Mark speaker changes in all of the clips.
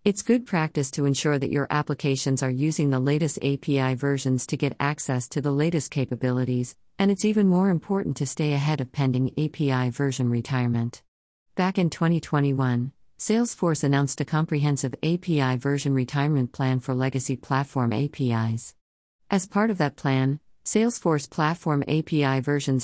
Speaker 1: It's good practice to ensure that your applications are using the latest API versions to get access to the latest capabilities, and it's even more important to stay ahead of pending API version retirement. Back in 2021, Salesforce announced a comprehensive API version retirement plan for legacy platform APIs. As part of that plan, Salesforce Platform API versions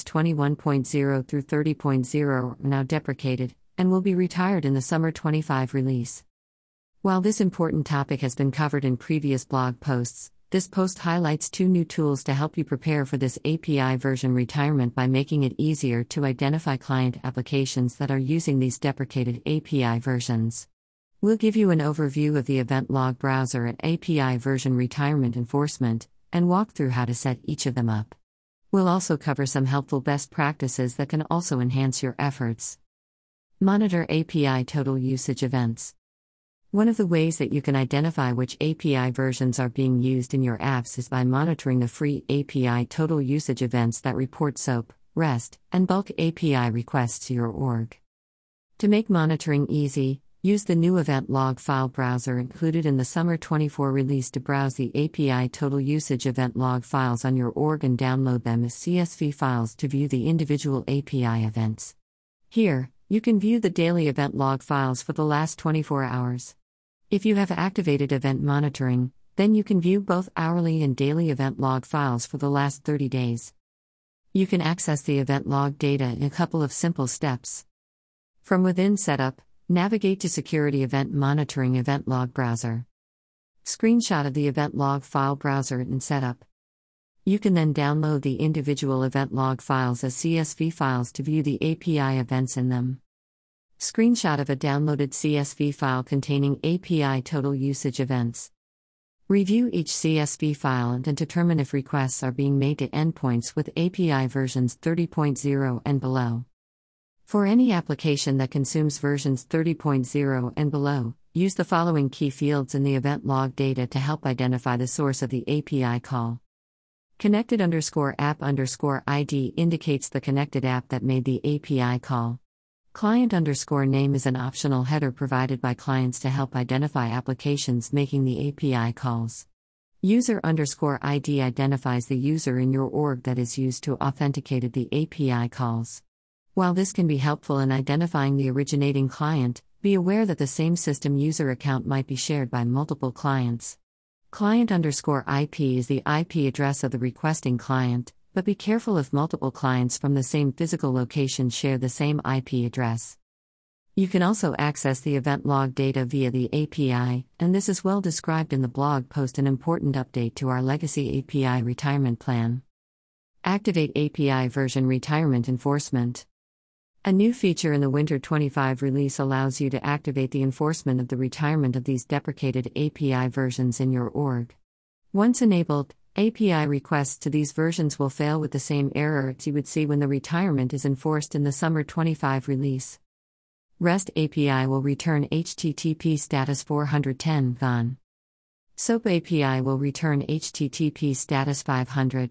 Speaker 1: 21.0 through 30.0 are now deprecated and will be retired in the summer 25 release. While this important topic has been covered in previous blog posts, this post highlights two new tools to help you prepare for this API version retirement by making it easier to identify client applications that are using these deprecated API versions. We'll give you an overview of the Event Log Browser and API version retirement enforcement, and walk through how to set each of them up. We'll also cover some helpful best practices that can also enhance your efforts. Monitor API total usage events. One of the ways that you can identify which API versions are being used in your apps is by monitoring the free API total usage events that report SOAP, REST, and bulk API requests to your org. To make monitoring easy, use the new Event Log file browser included in the Summer 24 release to browse the API total usage event log files on your org and download them as CSV files to view the individual API events. Here, you can view the daily event log files for the last 24 hours. If you have activated event monitoring, then you can view both hourly and daily event log files for the last 30 days. You can access the event log data in a couple of simple steps. From within Setup, navigate to Security Event Monitoring Event Log Browser. Screenshot of the event log file browser in Setup. You can then download the individual event log files as CSV files to view the API events in them. Screenshot of a downloaded CSV file containing API total usage events. Review each CSV file and determine if requests are being made to endpoints with API versions 30.0 and below. For any application that consumes versions 30.0 and below, use the following key fields in the event log data to help identify the source of the API call. Connected_app_ID indicates the connected app that made the API call. Client_name is an optional header provided by clients to help identify applications making the API calls. User_ID identifies the user in your org that is used to authenticate the API calls. While this can be helpful in identifying the originating client, be aware that the same system user account might be shared by multiple clients. Client_IP is the IP address of the requesting client, but be careful if multiple clients from the same physical location share the same IP address. You can also access the event log data via the API, and this is well described in the blog post, an important update to our legacy API retirement plan. Activate API version retirement enforcement. A new feature in the Winter 25 release allows you to activate the enforcement of the retirement of these deprecated API versions in your org. Once enabled, API requests to these versions will fail with the same error as you would see when the retirement is enforced in the Summer 25 release. REST API will return HTTP status 410 gone. SOAP API will return HTTP status 500,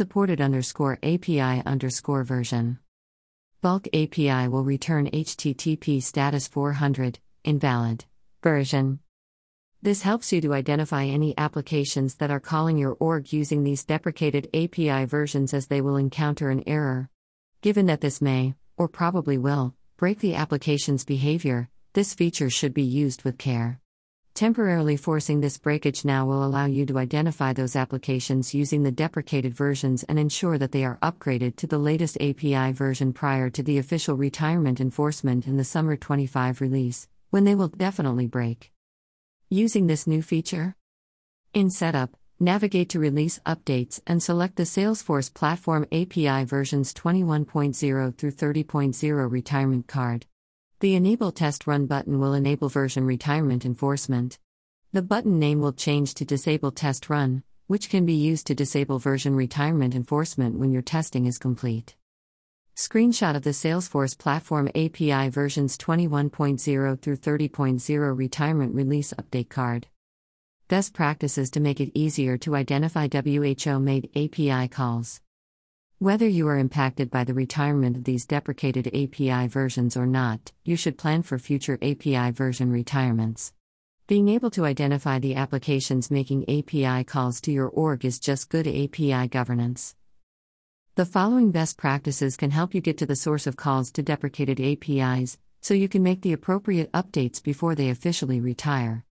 Speaker 1: unsupported_API_version. Bulk API will return HTTP status 400, invalid version. This helps you to identify any applications that are calling your org using these deprecated API versions, as they will encounter an error. Given that this may, or probably will, break the application's behavior, this feature should be used with care. Temporarily forcing this breakage now will allow you to identify those applications using the deprecated versions and ensure that they are upgraded to the latest API version prior to the official retirement enforcement in the Summer 25 release, when they will definitely break. Using this new feature? In Setup, navigate to Release Updates and select the Salesforce Platform API versions 21.0 through 30.0 retirement card. The Enable Test Run button will enable version retirement enforcement. The button name will change to Disable Test Run, which can be used to disable version retirement enforcement when your testing is complete. Screenshot of the Salesforce Platform API versions 21.0 through 30.0 retirement release update card. Best practices to make it easier to identify WHO-made API calls. Whether you are impacted by the retirement of these deprecated API versions or not, you should plan for future API version retirements. Being able to identify the applications making API calls to your org is just good API governance. The following best practices can help you get to the source of calls to deprecated APIs, so you can make the appropriate updates before they officially retire.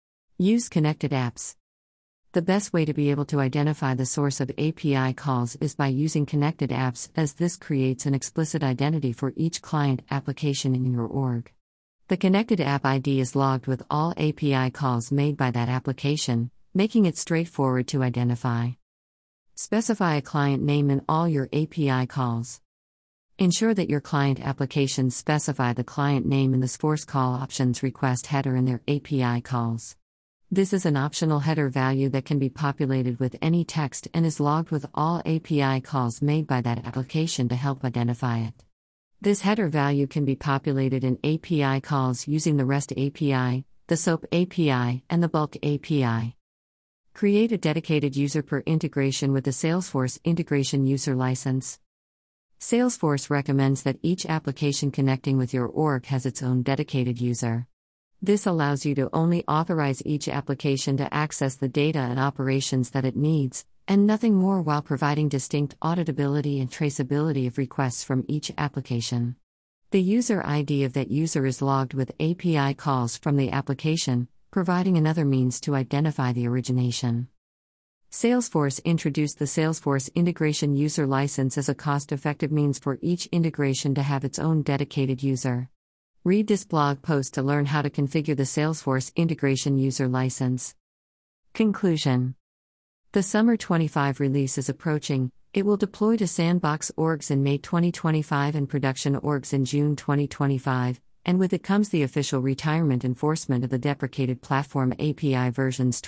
Speaker 1: Use connected apps. The best way to be able to identify the source of API calls is by using connected apps, as this creates an explicit identity for each client application in your org. The connected app ID is logged with all API calls made by that application, making it straightforward to identify. Specify a client name in all your API calls. Ensure that your client applications specify the client name in the Source Call Options request header in their API calls. This is an optional header value that can be populated with any text and is logged with all API calls made by that application to help identify it. This header value can be populated in API calls using the REST API, the SOAP API, and the Bulk API. Create a dedicated user per integration with the Salesforce Integration User License. Salesforce recommends that each application connecting with your org has its own dedicated user. This allows you to only authorize each application to access the data and operations that it needs, and nothing more, while providing distinct auditability and traceability of requests from each application. The user ID of that user is logged with API calls from the application, providing another means to identify the origination. Salesforce introduced the Salesforce Integration User License as a cost-effective means for each integration to have its own dedicated user. Read this blog post to learn how to configure the Salesforce Integration User License. Conclusion. The Summer 25 release is approaching. It will deploy to sandbox orgs in May 2025 and production orgs in June 2025, and with it comes the official retirement enforcement of the deprecated platform API versions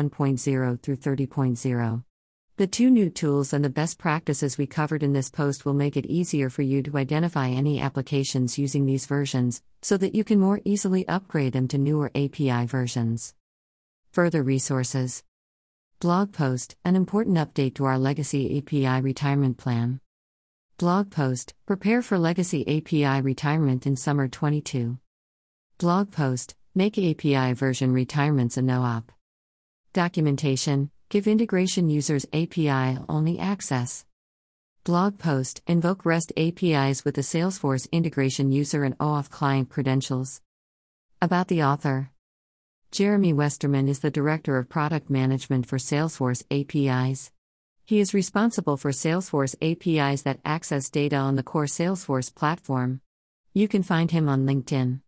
Speaker 1: 21.0 through 30.0. The two new tools and the best practices we covered in this post will make it easier for you to identify any applications using these versions, so that you can more easily upgrade them to newer API versions. Further resources. Blog post, an important update to our legacy API retirement plan. Blog post, prepare for legacy API retirement in summer 22. Blog post, make API version retirements a no-op. Documentation, give integration users API-only access. Blog post, invoke REST APIs with the Salesforce integration user and OAuth client credentials. About the author. Jeremy Westerman is the Director of Product Management for Salesforce APIs. He is responsible for Salesforce APIs that access data on the core Salesforce platform. You can find him on LinkedIn.